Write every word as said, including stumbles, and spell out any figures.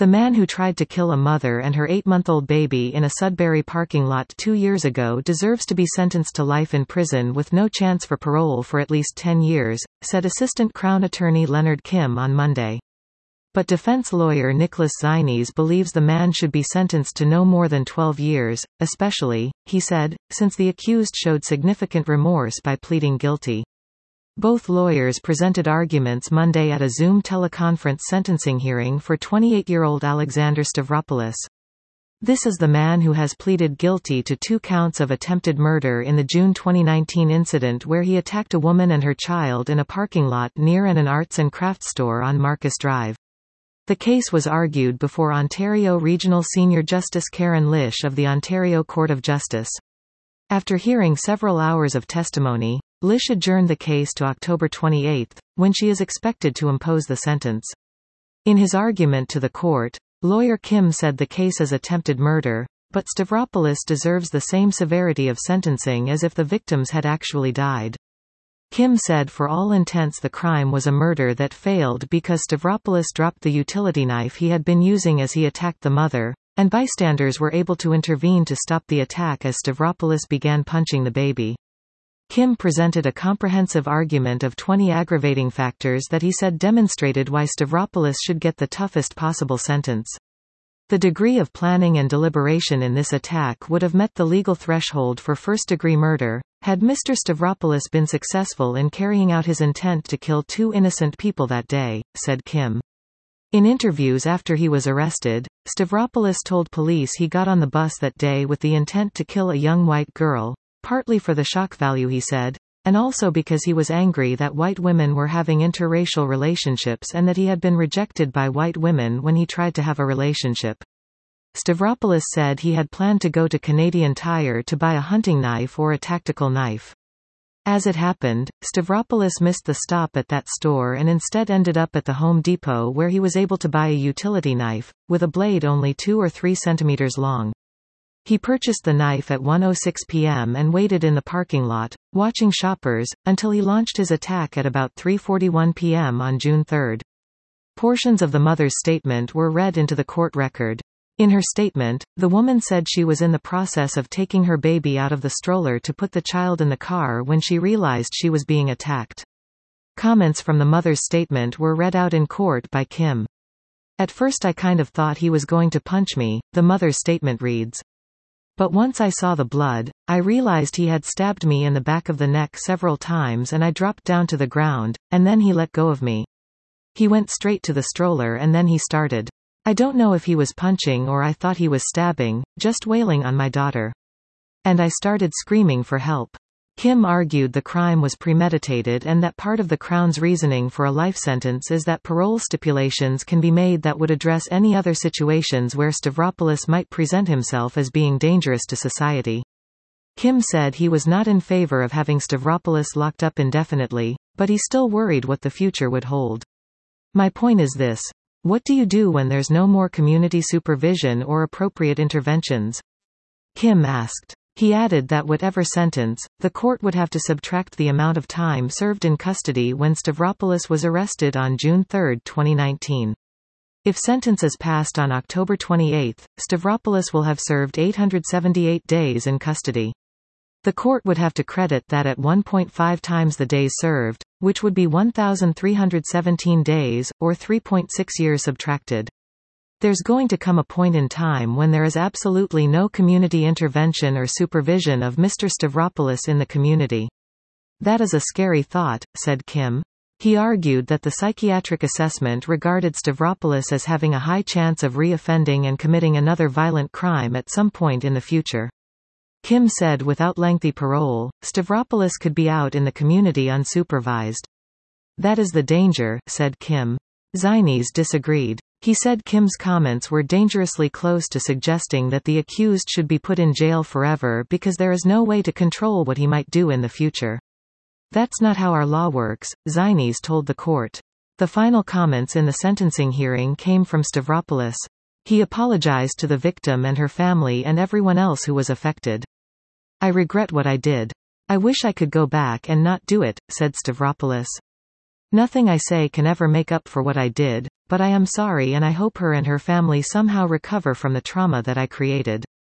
The man who tried to kill a mother and her eight-month-old baby in a Sudbury parking lot two years ago deserves to be sentenced to life in prison with no chance for parole for at least ten years, said Assistant Crown Attorney Leonard Kim on Monday. But defense lawyer Nicholas Zines believes the man should be sentenced to no more than twelve years, especially, he said, since the accused showed significant remorse by pleading guilty. Both lawyers presented arguments Monday at a Zoom teleconference sentencing hearing for twenty-eight-year-old Alexander Stavropoulos. This is the man who has pleaded guilty to two counts of attempted murder in the June twenty nineteen incident where he attacked a woman and her child in a parking lot near an arts and crafts store on Marcus Drive. The case was argued before Ontario Regional Senior Justice Karen Lish of the Ontario Court of Justice. After hearing several hours of testimony, Lish adjourned the case to October twenty-eighth, when she is expected to impose the sentence. In his argument to the court, lawyer Kim said the case is attempted murder, but Stavropoulos deserves the same severity of sentencing as if the victims had actually died. Kim said for all intents the crime was a murder that failed because Stavropoulos dropped the utility knife he had been using as he attacked the mother, and bystanders were able to intervene to stop the attack as Stavropoulos began punching the baby. Kim presented a comprehensive argument of twenty aggravating factors that he said demonstrated why Stavropoulos should get the toughest possible sentence. The degree of planning and deliberation in this attack would have met the legal threshold for first-degree murder, had Mister Stavropoulos been successful in carrying out his intent to kill two innocent people that day, said Kim. In interviews after he was arrested, Stavropoulos told police he got on the bus that day with the intent to kill a young white girl, partly for the shock value he said, and also because he was angry that white women were having interracial relationships and that he had been rejected by white women when he tried to have a relationship. Stavropoulos said he had planned to go to Canadian Tire to buy a hunting knife or a tactical knife. As it happened, Stavropoulos missed the stop at that store and instead ended up at the Home Depot where he was able to buy a utility knife, with a blade only two or three centimeters long. He purchased the knife at one oh six p m and waited in the parking lot, watching shoppers, until he launched his attack at about three forty-one p m on June third. Portions of the mother's statement were read into the court record. In her statement, the woman said she was in the process of taking her baby out of the stroller to put the child in the car when she realized she was being attacked. Comments from the mother's statement were read out in court by Kim. At first I kind of thought he was going to punch me, the mother's statement reads. But once I saw the blood, I realized he had stabbed me in the back of the neck several times and I dropped down to the ground, and then he let go of me. He went straight to the stroller and then he started. I don't know if he was punching or I thought he was stabbing, just wailing on my daughter. And I started screaming for help. Kim argued the crime was premeditated and that part of the Crown's reasoning for a life sentence is that parole stipulations can be made that would address any other situations where Stavropoulos might present himself as being dangerous to society. Kim said he was not in favor of having Stavropoulos locked up indefinitely, but he still worried what the future would hold. My point is this. What do you do when there's no more community supervision or appropriate interventions? Kim asked. He added that whatever sentence, the court would have to subtract the amount of time served in custody when Stavropoulos was arrested on June third, twenty nineteen. If sentence is passed on October twenty-eighth, Stavropoulos will have served eight hundred seventy-eight days in custody. The court would have to credit that at one point five times the days served, which would be one thousand three hundred seventeen days, or three point six years subtracted. There's going to come a point in time when there is absolutely no community intervention or supervision of Mister Stavropoulos in the community. That is a scary thought, said Kim. He argued that the psychiatric assessment regarded Stavropoulos as having a high chance of re-offending and committing another violent crime at some point in the future. Kim said without lengthy parole, Stavropoulos could be out in the community unsupervised. That is the danger, said Kim. Zines disagreed. He said Kim's comments were dangerously close to suggesting that the accused should be put in jail forever because there is no way to control what he might do in the future. That's not how our law works, Zines told the court. The final comments in the sentencing hearing came from Stavropoulos. He apologized to the victim and her family and everyone else who was affected. I regret what I did. I wish I could go back and not do it, said Stavropoulos. Nothing I say can ever make up for what I did, but I am sorry and I hope her and her family somehow recover from the trauma that I created.